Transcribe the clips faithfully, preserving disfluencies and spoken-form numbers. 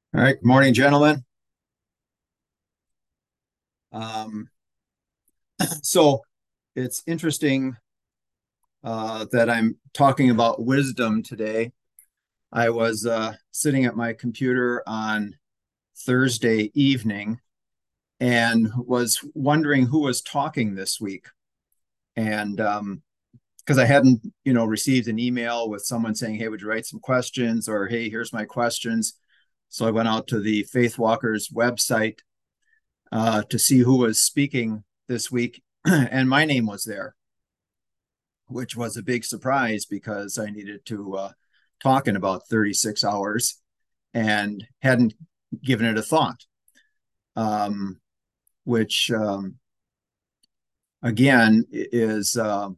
All right, good morning, gentlemen. Um, so it's interesting uh, that I'm talking about wisdom today. I was uh, sitting at my computer on Thursday evening and was wondering who was talking this week. And um, because I hadn't, you know, received an email with someone saying, "Hey, would you write some questions?" or "Hey, here's my questions." So I went out to the Faith Walkers website uh, to see who was speaking this week, and my name was there, which was a big surprise because I needed to uh, talk in about thirty-six hours and hadn't given it a thought, um, which um, again is uh,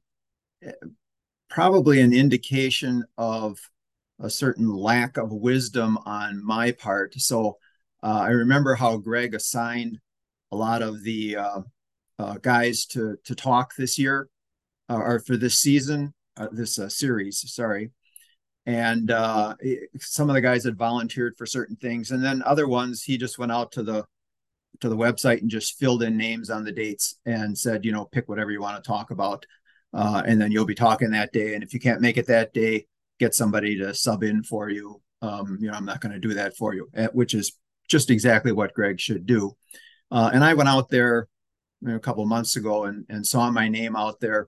probably an indication of a certain lack of wisdom on my part. So uh, I remember how Greg assigned a lot of the uh, uh, guys to to talk this year uh, or for this season, uh, this uh, series. Sorry, and uh, some of the guys had volunteered for certain things, and then other ones he just went out to the to the website and just filled in names on the dates and said, you know, pick whatever you want to talk about, uh, and then you'll be talking that day. And if you can't make it that day, get somebody to sub in for you. Um, you know, I'm not going to do that for you, eh, which is just exactly what Greg should do. Uh, and I went out there you know, a couple of months ago and, and saw my name out there.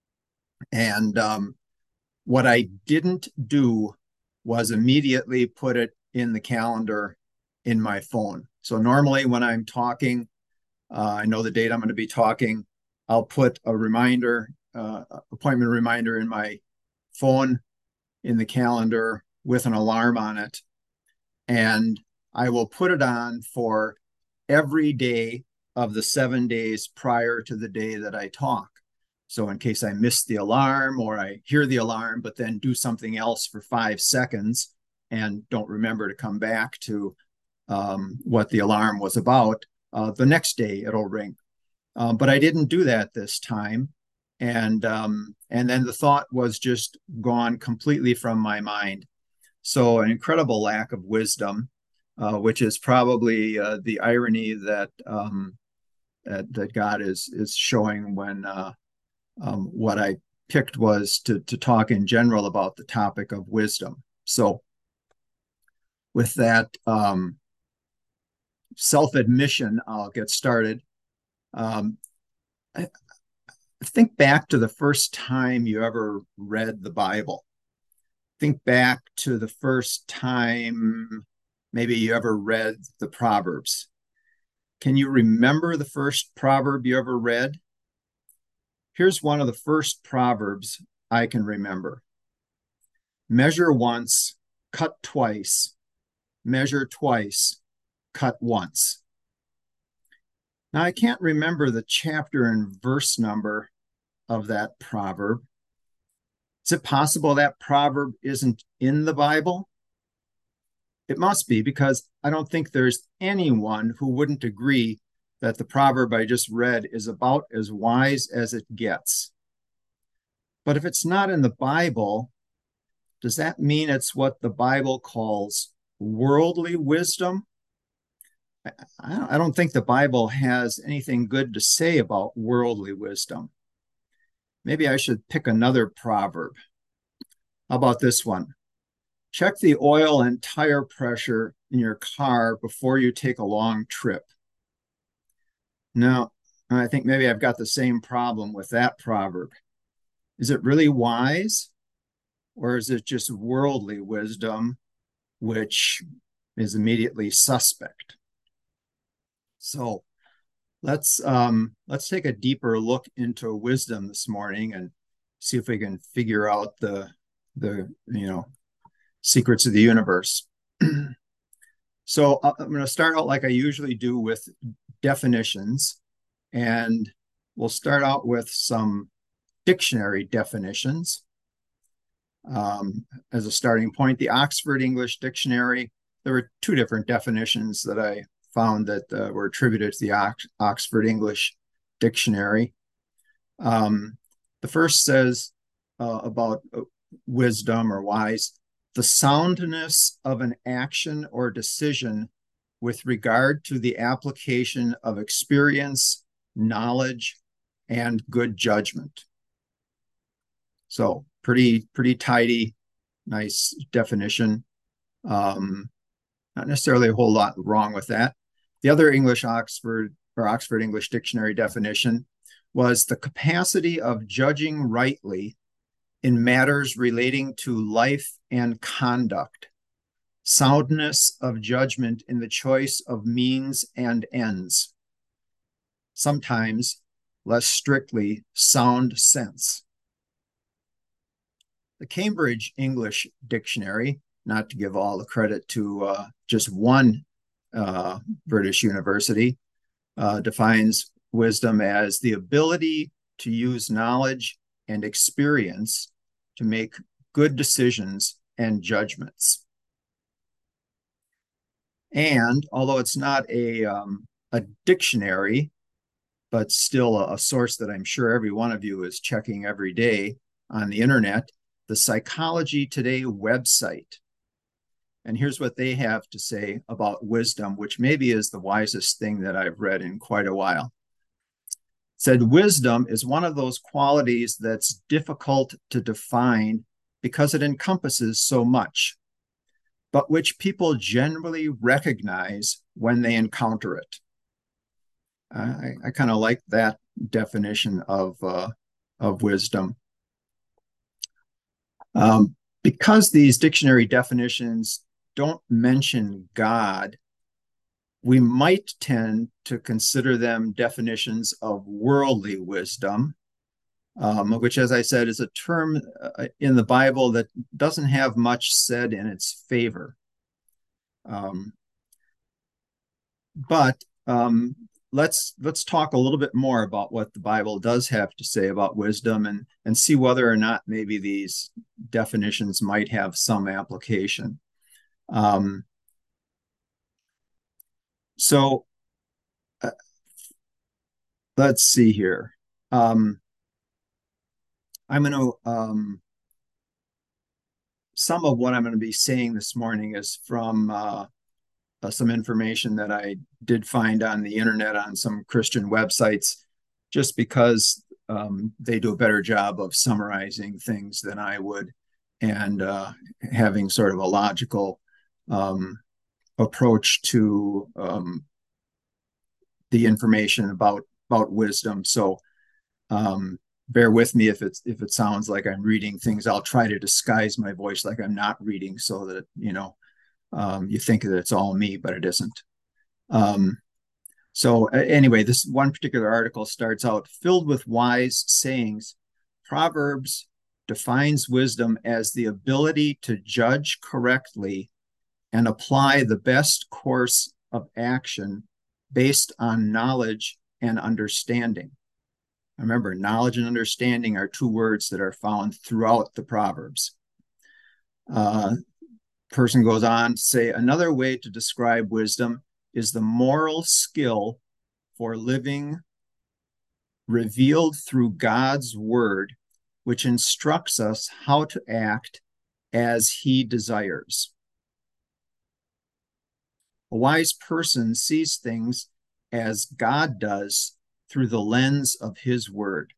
And um, what I didn't do was immediately put it in the calendar in my phone. So normally when I'm talking, uh, I know the date I'm going to be talking. I'll put a reminder, uh, appointment reminder in my phone in the calendar with an alarm on it. And I will put it on for every day of the seven days prior to the day that I talk. So in case I miss the alarm or I hear the alarm, but then do something else for five seconds and don't remember to come back to um, what the alarm was about, uh, the next day it'll ring. Um, but I didn't do that this time. And um, and then the thought was just gone completely from my mind. So an incredible lack of wisdom, uh, which is probably uh, the irony that, um, that that God is is showing when uh, um, what I picked was to to talk in general about the topic of wisdom. So with that um, self admission, I'll get started. Um, I, think back to the first time you ever read the Bible. Think back to the first time maybe you ever read the Proverbs. Can you remember the first proverb you ever read? Here's one of the first proverbs I can remember: measure once, cut twice, measure twice, cut once. Now, I can't remember the chapter and verse number of that proverb. Is it possible that proverb isn't in the Bible? It must be, because I don't think there's anyone who wouldn't agree that the proverb I just read is about as wise as it gets. But if it's not in the Bible, does that mean it's what the Bible calls worldly wisdom? I don't think the Bible has anything good to say about worldly wisdom. Maybe I should pick another proverb. How about this one? Check the oil and tire pressure in your car before you take a long trip. Now, I think maybe I've got the same problem with that proverb. Is it really wise, or is it just worldly wisdom, which is immediately suspect? So let's um, let's take a deeper look into wisdom this morning and see if we can figure out the the you know secrets of the universe. So I'm going to start out like I usually do with definitions, and we'll start out with some dictionary definitions um, as a starting point. The Oxford English Dictionary, there were two different definitions that I found that uh, were attributed to the Ox- Oxford English Dictionary. Um, the first says uh, about wisdom or wise: the soundness of an action or decision with regard to the application of experience, knowledge, and good judgment. So pretty, pretty tidy, nice definition. Um, not necessarily a whole lot wrong with that. The other English Oxford or Oxford English Dictionary definition was the capacity of judging rightly in matters relating to life and conduct, soundness of judgment in the choice of means and ends, sometimes less strictly sound sense. The Cambridge English Dictionary, not to give all the credit to uh, just one uh, British university, uh, defines wisdom as the ability to use knowledge and experience to make good decisions and judgments. And although it's not a, um, a dictionary, but still a, a source that I'm sure every one of you is checking every day on the internet, the Psychology Today website. And here's what they have to say about wisdom, which maybe is the wisest thing that I've read in quite a while. It said, wisdom is one of those qualities that's difficult to define because it encompasses so much, but which people generally recognize when they encounter it. I, I kind of like that definition of, uh, of wisdom. Um, because these dictionary definitions don't mention God, we might tend to consider them definitions of worldly wisdom, um, which, as I said, is a term uh, in the Bible that doesn't have much said in its favor. Um, but um, let's let's talk a little bit more about what the Bible does have to say about wisdom, and and see whether or not maybe these definitions might have some application. Um, so uh, let's see here. Um, I'm going to um, some of what I'm going to be saying this morning is from uh, uh, some information that I did find on the internet on some Christian websites, just because um, they do a better job of summarizing things than I would, and uh, having sort of a logical um, approach to um, the information about about wisdom. So um, bear with me if it's if it sounds like I'm reading things. I'll try to disguise my voice like I'm not reading, so that you know um, you think that it's all me, but it isn't. Um, so anyway, this one particular article starts out, filled with wise sayings. Proverbs defines wisdom as the ability to judge correctly and apply the best course of action based on knowledge and understanding. Remember, knowledge and understanding are two words that are found throughout the Proverbs. Uh, person goes on to say, another way to describe wisdom is the moral skill for living revealed through God's word, which instructs us how to act as he desires. A wise person sees things as God does through the lens of his word.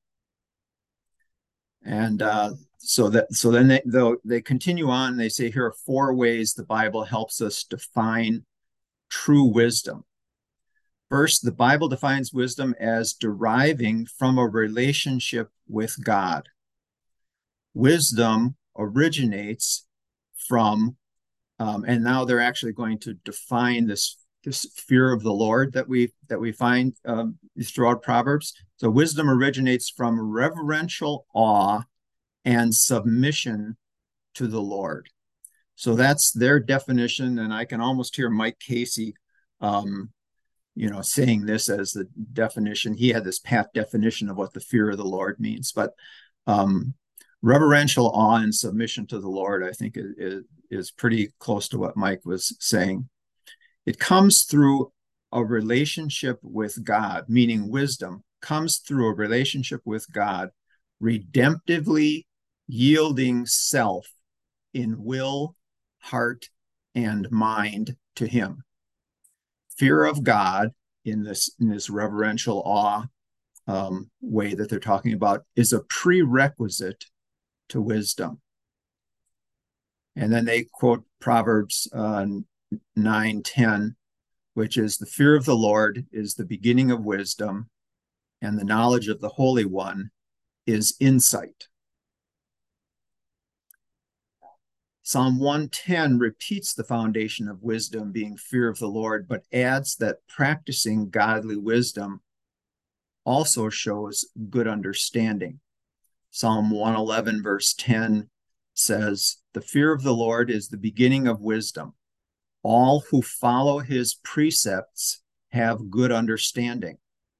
And uh, so that so then they they continue on. They say here are four ways the Bible helps us define true wisdom. First, the Bible defines wisdom as deriving from a relationship with God. Wisdom originates from, um, and now they're actually going to define this this fear of the Lord that we that we find um, throughout Proverbs. So wisdom originates from reverential awe and submission to the Lord. So that's their definition, and I can almost hear Mike Casey, um, you know, saying this as the definition. He had this pat definition of what the fear of the Lord means, but um, reverential awe and submission to the Lord, I think, is, is pretty close to what Mike was saying. It comes through a relationship with God, meaning wisdom comes through a relationship with God, redemptively yielding self in will heart, and mind to him. Fear of God in this, in this reverential awe um, way that they're talking about is a prerequisite to wisdom. And then they quote Proverbs uh, nine ten, which is the fear of the Lord is the beginning of wisdom, and the knowledge of the Holy One is insight. Psalm one ten repeats the foundation of wisdom being fear of the Lord, but adds that practicing godly wisdom also shows good understanding. Psalm one eleven, verse ten says, "The fear of the Lord is the beginning of wisdom. All who follow his precepts have good understanding."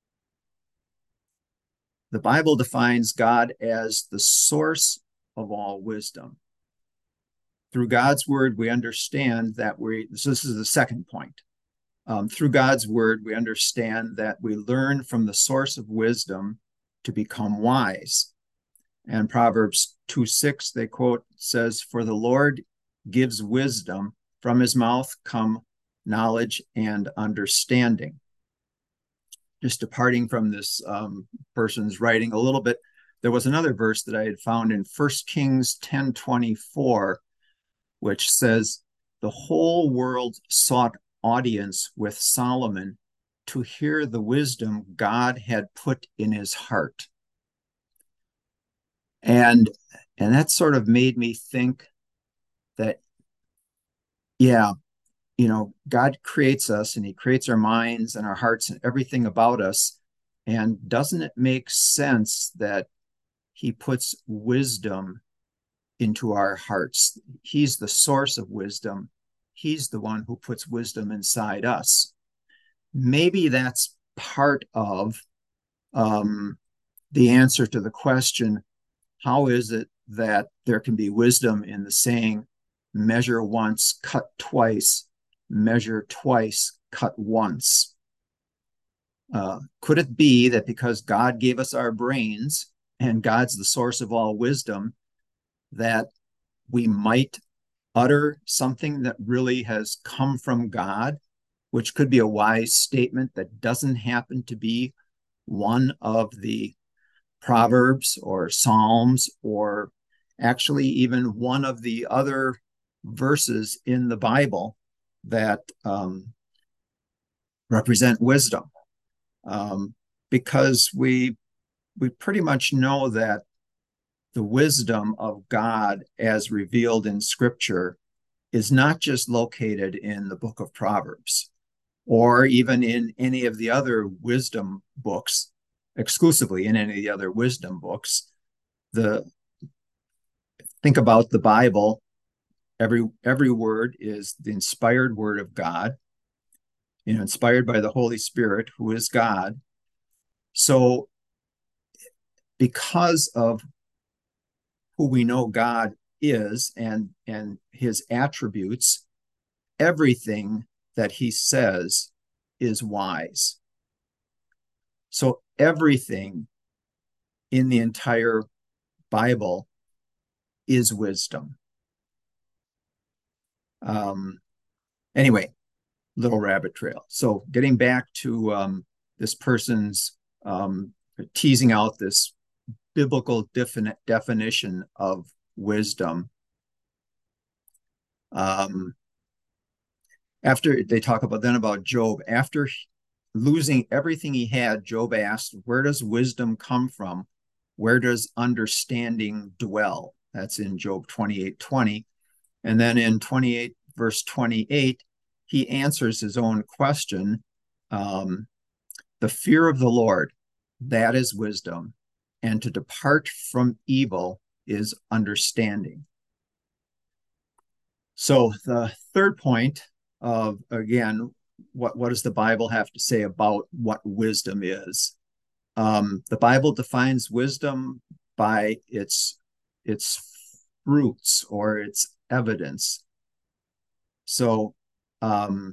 The Bible defines God as the source of all wisdom. Through God's word, we understand that we, so this is the second point. Um, through God's word, we understand that we learn from the source of wisdom to become wise. And Proverbs two six, they quote, says, "For the Lord gives wisdom, from his mouth come knowledge and understanding." Just departing from this um, person's writing a little bit, there was another verse that I had found in First Kings ten twenty-four, which says, "The whole world sought audience with Solomon to hear the wisdom God had put in his heart." And, and that sort of made me think that, yeah, you know, God creates us and he creates our minds and our hearts and everything about us. And doesn't it make sense that he puts wisdom into our hearts? He's the source of wisdom. He's the one who puts wisdom inside us. Maybe that's part of um, the answer to the question, how is it that there can be wisdom in the saying, measure once, cut twice, measure twice, cut once? Uh, could it be that because God gave us our brains and God's the source of all wisdom, that we might utter something that really has come from God, which could be a wise statement that doesn't happen to be one of the Proverbs or Psalms, or actually even one of the other verses in the Bible that um, represent wisdom? Um, because we we pretty much know that the wisdom of God as revealed in Scripture is not just located in the book of Proverbs or even in any of the other wisdom books, exclusively in any of the other wisdom books. The think about the Bible. Every every word is the inspired word of God, you know, inspired by the Holy Spirit, who is God. So, because of who we know God is and and his attributes, everything that he says is wise. So everything in the entire Bible is wisdom. Um, anyway, little rabbit trail. So getting back to um, this person's um, teasing out this biblical defini- definition of wisdom. Um, after they talk about then about Job, after losing everything he had, Job asked, where does wisdom come from? Where does understanding dwell? That's in Job twenty-eight twenty. And then in twenty-eight, verse twenty-eight, he answers his own question. Um, the fear of the Lord, that is wisdom, and to depart from evil is understanding. So the third point of, again, what, what does the Bible have to say about what wisdom is? Um, the Bible defines wisdom by its, its fruits or its evidence. So um,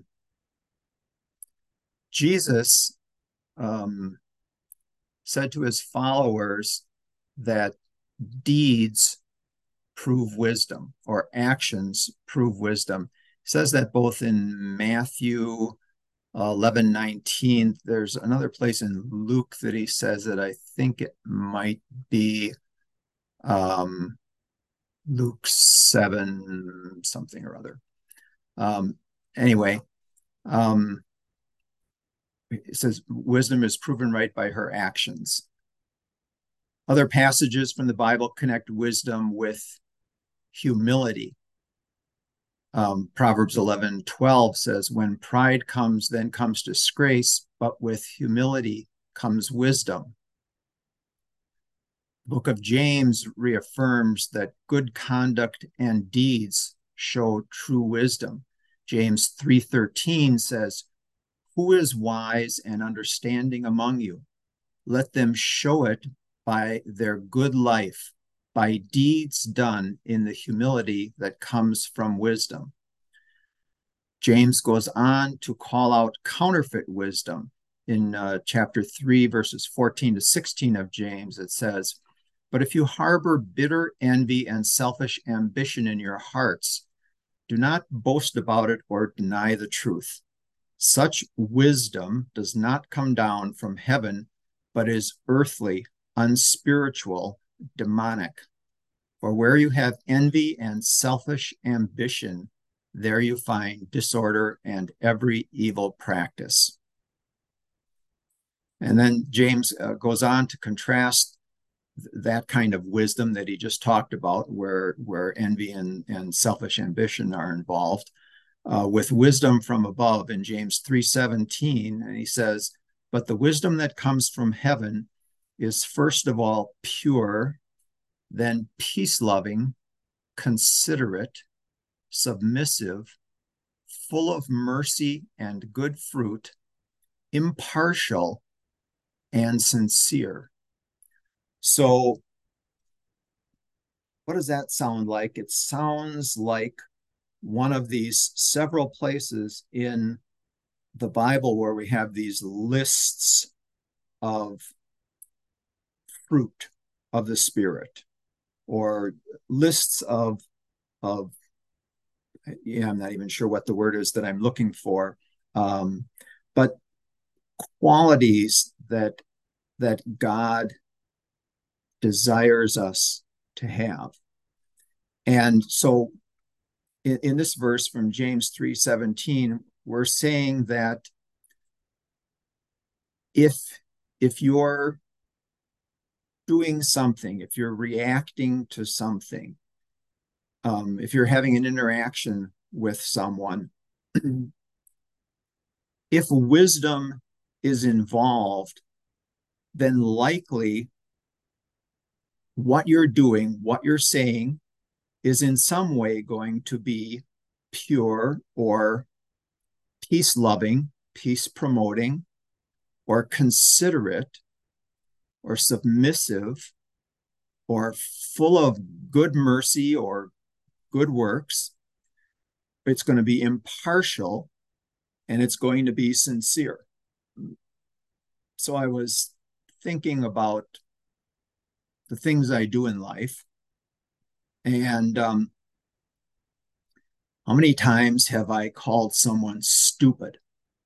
Jesus um, said to his followers that deeds prove wisdom, or actions prove wisdom. It says that both in Matthew eleven nineteen. There's another place in Luke that he says it. I think it might be um, Luke seven something or other. Um, anyway, um, it says wisdom is proven right by her actions. Other passages from the Bible connect wisdom with humility. Um, Proverbs eleven twelve says, when pride comes, then comes disgrace, but with humility comes wisdom. The book of James reaffirms that good conduct and deeds show true wisdom. James three thirteen says, who is wise and understanding among you? Let them show it by their good life, by deeds done in the humility that comes from wisdom. James goes on to call out counterfeit wisdom. In uh, chapter three, verses fourteen to sixteen of James, it says, but if you harbor bitter envy and selfish ambition in your hearts, do not boast about it or deny the truth. Such wisdom does not come down from heaven, but is earthly, unspiritual, demonic. For where you have envy and selfish ambition, there you find disorder and every evil practice. And then James uh, goes on to contrast that kind of wisdom that he just talked about, where, where envy and, and selfish ambition are involved, uh, with wisdom from above in James three seventeen. And he says, but the wisdom that comes from heaven is first of all pure, then peace-loving, considerate, submissive, full of mercy and good fruit, impartial, and sincere. So what does that sound like? It sounds like one of these several places in the Bible where we have these lists of fruit of the Spirit, or lists of, of yeah, I'm not even sure what the word is that I'm looking for, um, but qualities that that God desires us to have. And so in, in this verse from James three seventeen, we're saying that if if you're doing something, if you're reacting to something, um, if you're having an interaction with someone, if wisdom is involved, then likely what you're doing, what you're saying, is in some way going to be pure or peace-loving, peace-promoting, or considerate, or submissive, or full of good mercy or good works. It's going to be impartial, and it's going to be sincere. So I was thinking about the things I do in life, and um, how many times have I called someone stupid?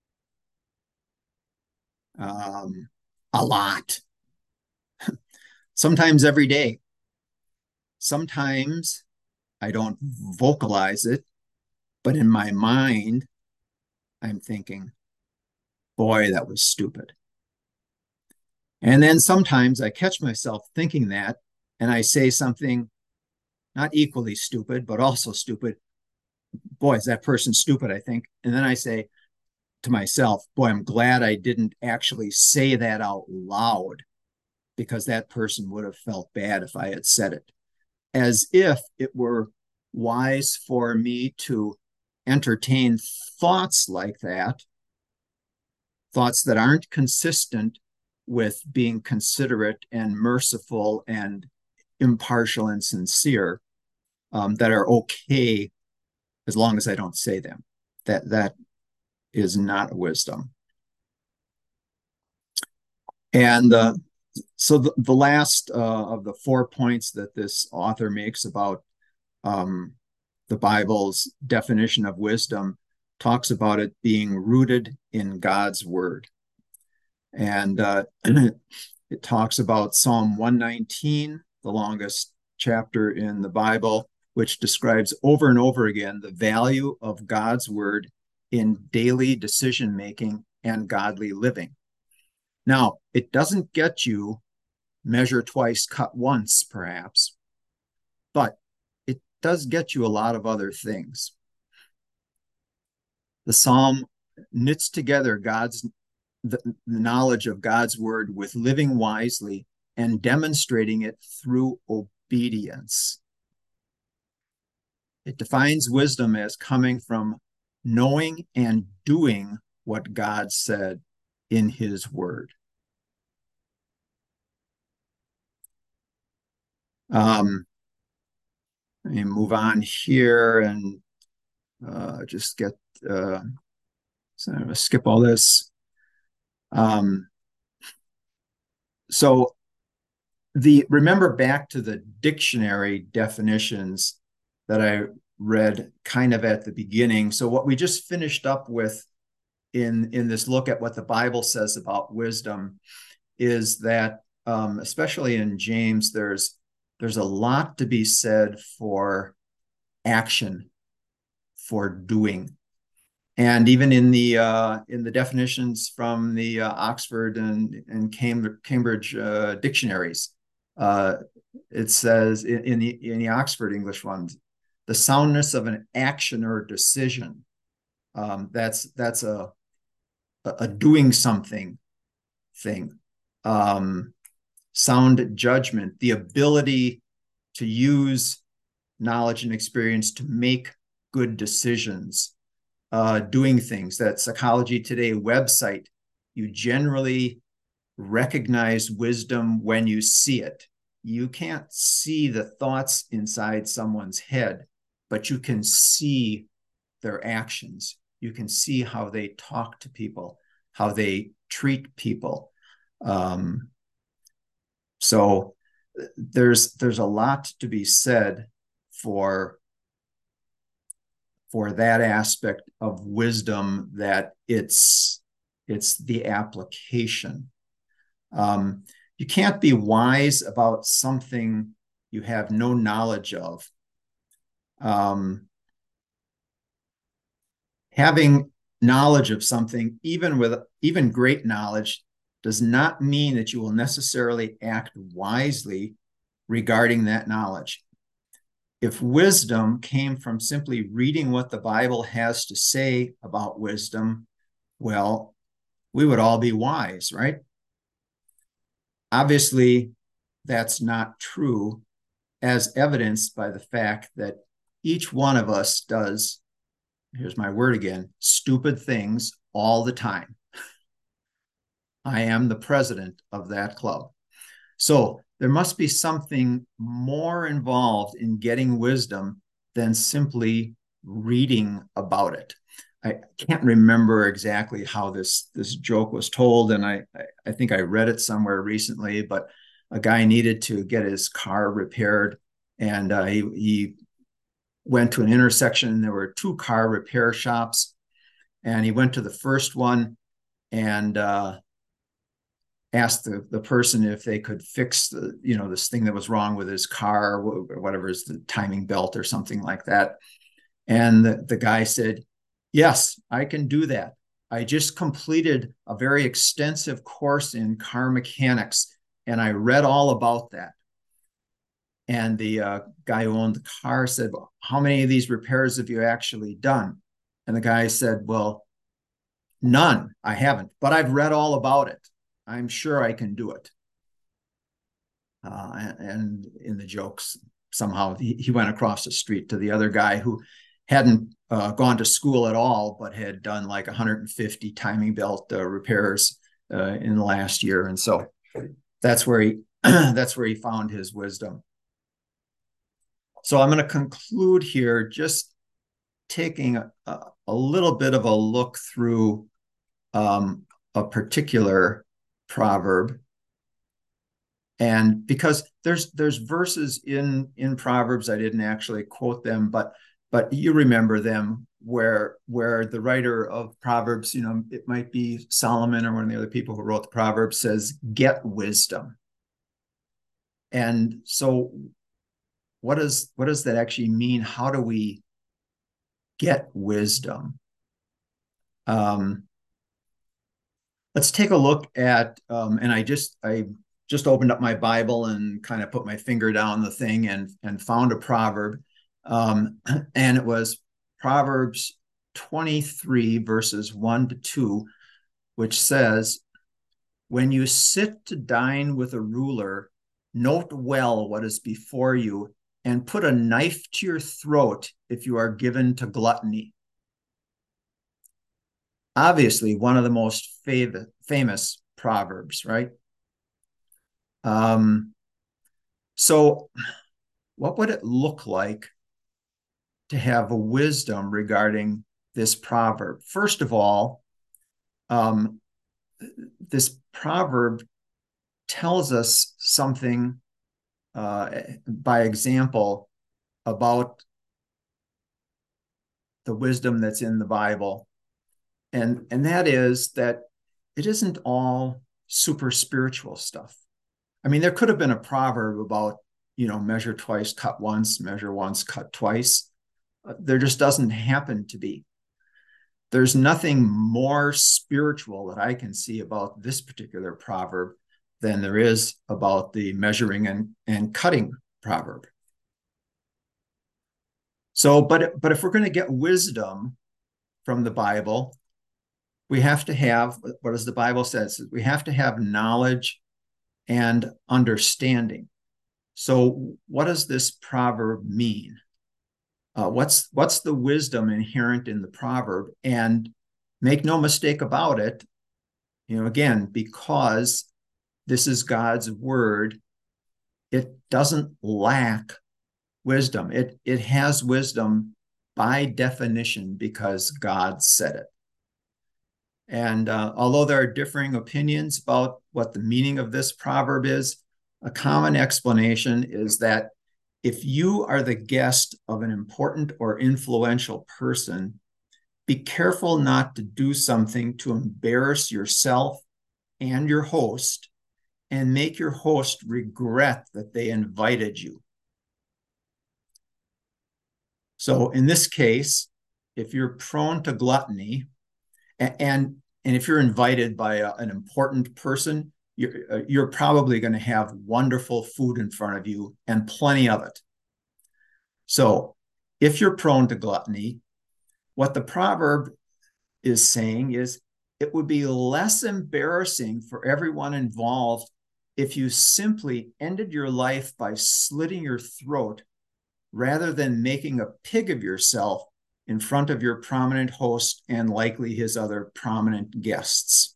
Um, a lot. Sometimes every day. Sometimes I don't vocalize it, but in my mind, I'm thinking, boy, that was stupid. And then sometimes I catch myself thinking that, and I say something not equally stupid, but also stupid. Boy, is that person stupid, I think. And then I say to myself, boy, I'm glad I didn't actually say that out loud, because that person would have felt bad if I had said it. As if it were wise for me to entertain thoughts like that, thoughts that aren't consistent with being considerate and merciful and impartial and sincere, um, that are okay as long as I don't say them. That that is not wisdom. And uh, so the, the last uh, of the four points that this author makes about um, the Bible's definition of wisdom talks about it being rooted in God's word. And uh, it talks about Psalm one nineteen, the longest chapter in the Bible, which describes over and over again the value of God's word in daily decision making and godly living. Now, it doesn't get you measure twice, cut once, perhaps, but it does get you a lot of other things. The psalm knits together God's the, the knowledge of God's word with living wisely and demonstrating it through obedience. It defines wisdom as coming from knowing and doing what God said in his word. Um, let me move on here and uh, just get, uh, so I'm going to skip all this. Um, so the remember back to the dictionary definitions that I read kind of at the beginning. So what we just finished up with in, in this look at what the Bible says about wisdom is that, um, especially in James, there's there's a lot to be said for action, for doing. And even in the uh, in the definitions from the uh, Oxford and, and Cambridge, Cambridge uh, dictionaries, uh, it says in, in the in the Oxford English ones, the soundness of an action or decision. Um, that's that's a a doing something thing. Um, sound judgment, the ability to use knowledge and experience to make good decisions. Uh, doing things. That Psychology Today website, you generally recognize wisdom when you see it. You can't see the thoughts inside someone's head, but you can see their actions. You can see how they talk to people, how they treat people. Um, so there's there's a lot to be said for for that aspect of wisdom, that it's it's the application. Um, you can't be wise about something you have no knowledge of. Um, having knowledge of something, even with even great knowledge, does not mean that you will necessarily act wisely regarding that knowledge. If wisdom came from simply reading what the Bible has to say about wisdom, well, we would all be wise, right? Obviously, that's not true, as evidenced by the fact that each one of us does, here's my word again, stupid things all the time. I am the president of that club. So there must be something more involved in getting wisdom than simply reading about it. I can't remember exactly how this, this joke was told, and I, I think I read it somewhere recently, but a guy needed to get his car repaired, and uh, he, he went to an intersection, and there were two car repair shops, and he went to the first one and uh, asked the, the person if they could fix the, you know, this thing that was wrong with his car, or whatever is the timing belt or something like that. And the, the guy said, yes, I can do that. I just completed a very extensive course in car mechanics, and I read all about that. And the uh, guy who owned the car said, well, how many of these repairs have you actually done? And the guy said, well, none, I haven't, but I've read all about it. I'm sure I can do it. Uh, and in the jokes, somehow he, he went across the street to the other guy who hadn't uh, gone to school at all, but had done like one hundred fifty timing belt uh, repairs uh, in the last year. And so that's where he that's where he found his wisdom. So I'm going to conclude here, just taking a, a little bit of a look through um, a particular proverb. And because there's there's verses in in Proverbs, I didn't actually quote them, but but you remember them, where where the writer of Proverbs, you know, it might be Solomon or one of the other people who wrote the Proverbs, says, "Get wisdom." And so what does what does that actually mean? How do we get wisdom? Um, let's take a look at, um, and I just I just opened up my Bible and kind of put my finger down the thing and and found a proverb, um, and it was Proverbs twenty-three verses one to two, which says, "When you sit to dine with a ruler, note well what is before you, and put a knife to your throat if you are given to gluttony." Obviously, one of the most fav- famous proverbs, right? Um, so, what would it look like to have a wisdom regarding this proverb? First of all, um, this proverb tells us something, uh, by example, about the wisdom that's in the Bible. And, and that is that it isn't all super spiritual stuff. I mean, there could have been a proverb about, you know, measure twice, cut once, measure once, cut twice. There just doesn't happen to be. There's nothing more spiritual that I can see about this particular proverb than there is about the measuring and, and cutting proverb. So, but, but if we're going to get wisdom from the Bible, we have to have, what does the Bible says? We have to have knowledge and understanding. So what does this proverb mean? Uh, what's what's the wisdom inherent in the proverb? And make no mistake about it, you know, again, because this is God's word, it doesn't lack wisdom. It it has wisdom by definition because God said it. And uh, although there are differing opinions about what the meaning of this proverb is, a common explanation is that if you are the guest of an important or influential person, be careful not to do something to embarrass yourself and your host and make your host regret that they invited you. So in this case, if you're prone to gluttony, and and if you're invited by a, an important person, you're, uh, you're probably going to have wonderful food in front of you and plenty of it. So if you're prone to gluttony, what the proverb is saying is it would be less embarrassing for everyone involved if you simply ended your life by slitting your throat rather than making a pig of yourself in front of your prominent host and likely his other prominent guests.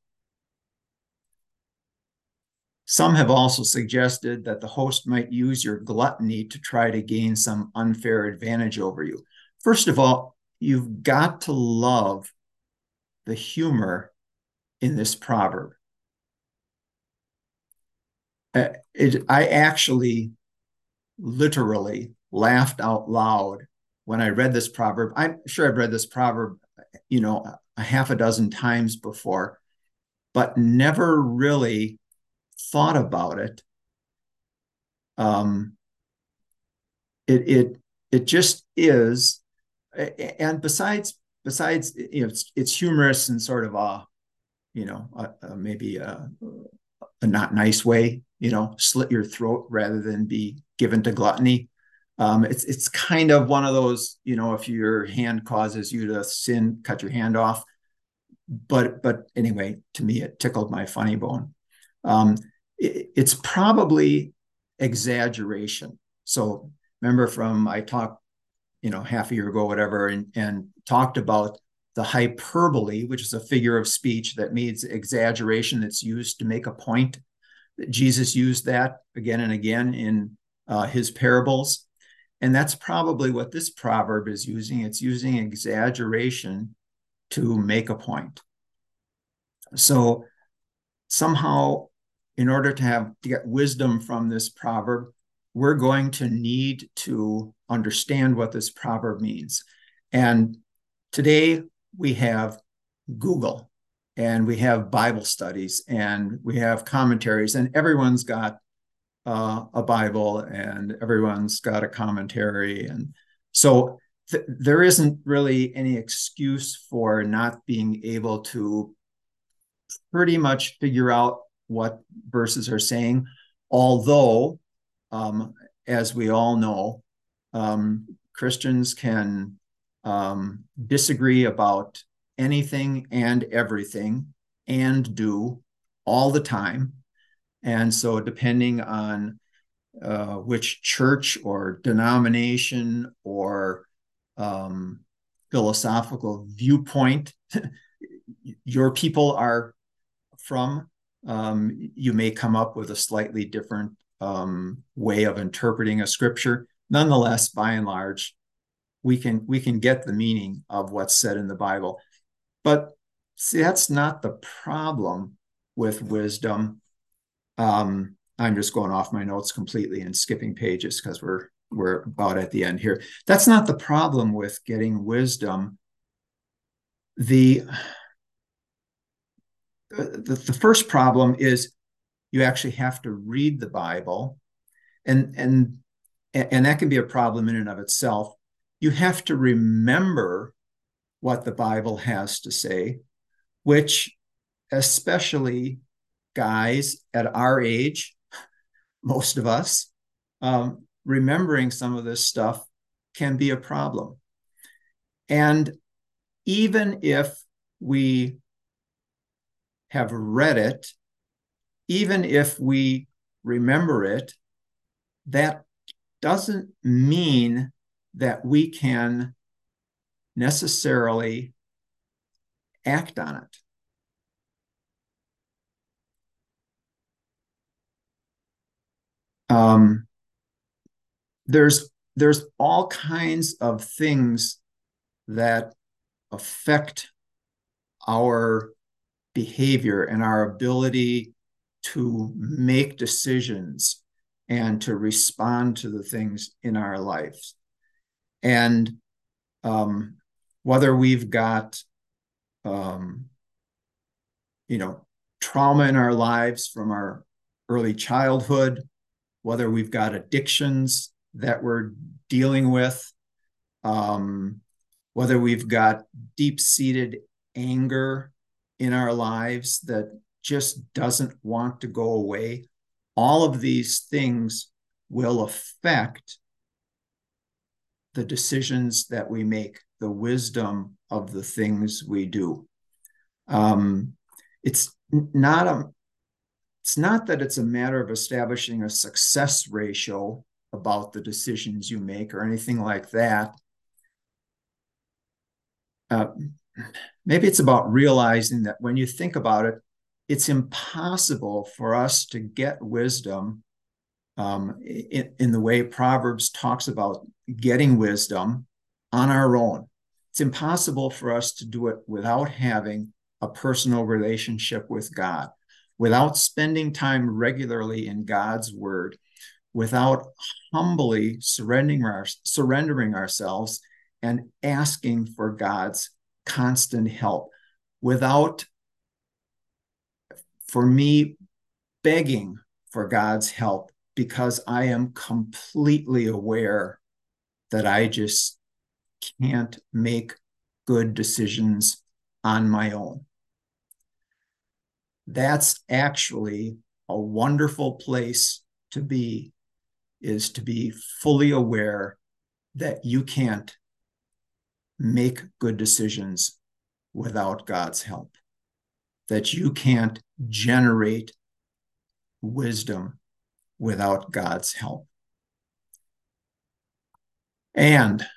Some have also suggested that the host might use your gluttony to try to gain some unfair advantage over you. First of all, you've got to love the humor in this proverb. Uh, it, I actually literally laughed out loud when I read this proverb. I'm sure I've read this proverb, you know, a half a dozen times before, but never really thought about it. Um, it it it just is, and besides besides you know, it's it's humorous and sort of a, you know, a, a maybe a, a not nice way, you know, slit your throat rather than be given to gluttony. Um, it's it's kind of one of those, you know, if your hand causes you to sin, cut your hand off. But but anyway, to me, it tickled my funny bone. Um, it, it's probably exaggeration. So remember, from I talked, you know, half a year ago, whatever, and and talked about the hyperbole, which is a figure of speech that means exaggeration that's used to make a point. Jesus used that again and again in uh, his parables. And that's probably what this proverb is using. It's using exaggeration to make a point. So somehow in order to have to get wisdom from this proverb, we're going to need to understand what this proverb means. And today we have Google, and we have Bible studies, and we have commentaries, and everyone's got uh, a Bible, and everyone's got a commentary. And so th- there isn't really any excuse for not being able to pretty much figure out what verses are saying, although, um, as we all know, um, Christians can um, disagree about anything and everything and do all the time. And so, depending on uh, which church or denomination or um, philosophical viewpoint your people are from, um, you may come up with a slightly different um, way of interpreting a scripture. Nonetheless, by and large, we can we can get the meaning of what's said in the Bible. But see, that's not the problem with wisdom. Um, I'm just going off my notes completely and skipping pages because we're we're about at the end here. That's not the problem with getting wisdom. The the, the first problem is you actually have to read the Bible, and and and that can be a problem in and of itself. You have to remember what the Bible has to say, which especially guys at our age, most of us, um, remembering some of this stuff can be a problem. And even if we have read it, even if we remember it, that doesn't mean that we can necessarily act on it. Um, there's there's all kinds of things that affect our behavior and our ability to make decisions and to respond to the things in our lives. And um, whether we've got, um, you know, trauma in our lives from our early childhood, whether we've got addictions that we're dealing with, um, whether we've got deep-seated anger in our lives that just doesn't want to go away, all of these things will affect the decisions that we make, the wisdom of the things we do. Um, it's not a, it's not that it's a matter of establishing a success ratio about the decisions you make or anything like that. Uh, maybe it's about realizing that when you think about it, it's impossible for us to get wisdom um, in, in the way Proverbs talks about getting wisdom on our own. It's impossible for us to do it without having a personal relationship with God, without spending time regularly in God's word, without humbly surrendering, our, surrendering ourselves and asking for God's constant help, without, for me, begging for God's help, because I am completely aware that I just can't make good decisions on my own. That's actually a wonderful place to be, is to be fully aware that you can't make good decisions without God's help, that you can't generate wisdom without God's help. And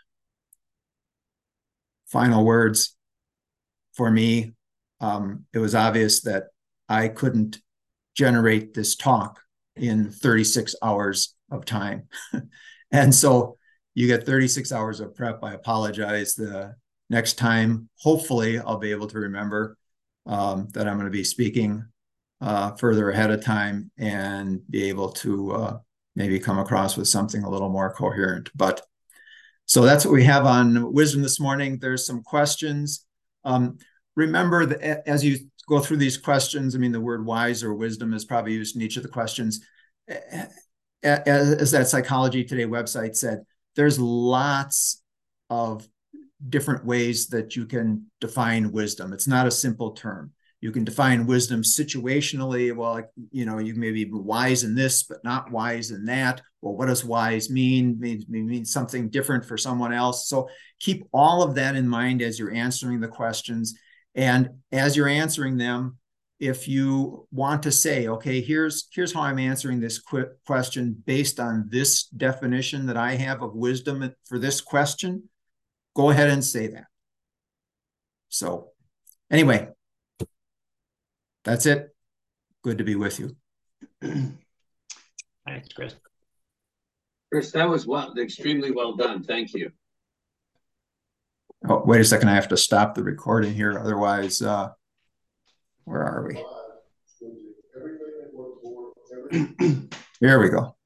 final words for me, um, it was obvious that I couldn't generate this talk in thirty-six hours of time. And so you get thirty-six hours of prep. I apologize. The next time, hopefully, I'll be able to remember um, that I'm going to be speaking uh, further ahead of time and be able to uh, maybe come across with something a little more coherent. But so that's what we have on wisdom this morning. There's some questions. Um, remember that as you go through these questions, I mean, the word wise or wisdom is probably used in each of the questions. As that Psychology Today website said, there's lots of different ways that you can define wisdom. It's not a simple term. You can define wisdom situationally. Well, you know, you may be wise in this, but not wise in that. Well, what does wise mean? It means, it means something different for someone else. So keep all of that in mind as you're answering the questions. And as you're answering them, if you want to say, okay, here's, here's how I'm answering this question based on this definition that I have of wisdom for this question, go ahead and say that. So anyway, that's it. Good to be with you. Thanks, Chris. Chris, that was well, extremely well done. Thank you. Oh, wait a second. I have to stop the recording here. Otherwise, uh, where are we? Here we go.